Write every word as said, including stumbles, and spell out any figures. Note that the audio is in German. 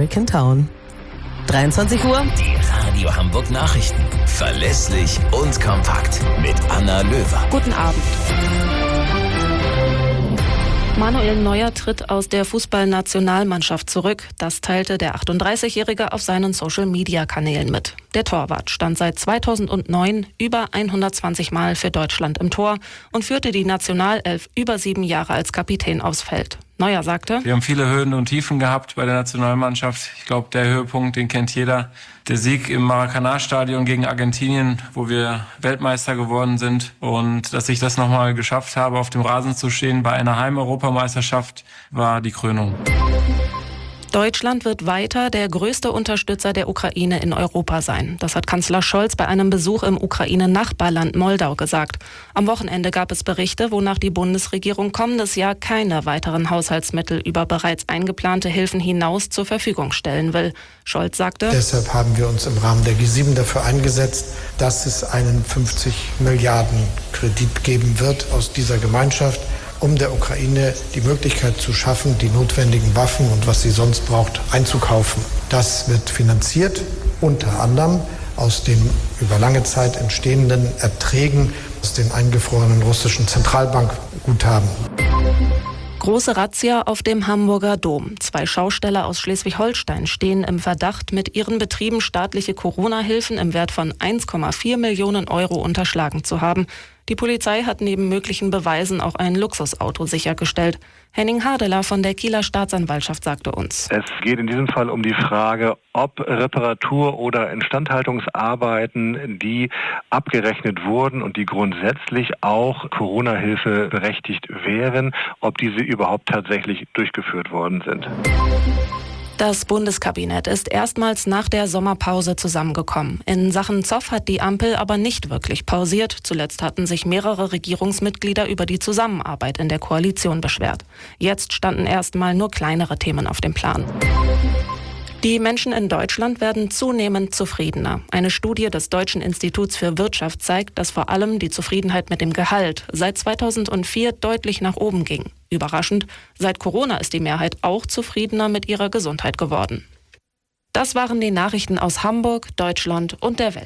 American Town. dreiundzwanzig Uhr. Die Radio Hamburg Nachrichten. Verlässlich und kompakt. Mit Anna Löwer. Guten Abend. Manuel Neuer tritt aus der Fußballnationalmannschaft zurück. Das teilte der achtunddreißigjährige auf seinen Social-Media-Kanälen mit. Der Torwart stand seit zweitausendneun über hundertzwanzig Mal für Deutschland im Tor und führte die Nationalelf über sieben Jahre als Kapitän aufs Feld. Neuer sagte: Wir haben viele Höhen und Tiefen gehabt bei der Nationalmannschaft. Ich glaube, der Höhepunkt, den kennt jeder. Der Sieg im Maracanã-Stadion gegen Argentinien, wo wir Weltmeister geworden sind. Und dass ich das nochmal geschafft habe, auf dem Rasen zu stehen bei einer Heim-Europameisterschaft, war die Krönung. Deutschland wird weiter der größte Unterstützer der Ukraine in Europa sein. Das hat Kanzler Scholz bei einem Besuch im Ukraine-Nachbarland Moldau gesagt. Am Wochenende gab es Berichte, wonach die Bundesregierung kommendes Jahr keine weiteren Haushaltsmittel über bereits eingeplante Hilfen hinaus zur Verfügung stellen will. Scholz sagte: Deshalb haben wir uns im Rahmen der G sieben dafür eingesetzt, dass es einen fünfzig Milliarden Kredit geben wird aus dieser Gemeinschaft, um der Ukraine die Möglichkeit zu schaffen, die notwendigen Waffen und was sie sonst braucht, einzukaufen. Das wird finanziert unter anderem aus den über lange Zeit entstehenden Erträgen aus den eingefrorenen russischen Zentralbankguthaben. Große Razzia auf dem Hamburger Dom. Zwei Schausteller aus Schleswig-Holstein stehen im Verdacht, mit ihren Betrieben staatliche Corona-Hilfen im Wert von eins Komma vier Millionen Euro unterschlagen zu haben. Die Polizei hat neben möglichen Beweisen auch ein Luxusauto sichergestellt. Henning Hardeler von der Kieler Staatsanwaltschaft sagte uns: Es geht in diesem Fall um die Frage, ob Reparatur- oder Instandhaltungsarbeiten, die abgerechnet wurden und die grundsätzlich auch Corona-Hilfe berechtigt wären, ob diese überhaupt tatsächlich durchgeführt worden sind. Das Bundeskabinett ist erstmals nach der Sommerpause zusammengekommen. In Sachen Zoff hat die Ampel aber nicht wirklich pausiert. Zuletzt hatten sich mehrere Regierungsmitglieder über die Zusammenarbeit in der Koalition beschwert. Jetzt standen erstmal nur kleinere Themen auf dem Plan. Die Menschen in Deutschland werden zunehmend zufriedener. Eine Studie des Deutschen Instituts für Wirtschaft zeigt, dass vor allem die Zufriedenheit mit dem Gehalt seit zweitausendvier deutlich nach oben ging. Überraschend, seit Corona ist die Mehrheit auch zufriedener mit ihrer Gesundheit geworden. Das waren die Nachrichten aus Hamburg, Deutschland und der Welt.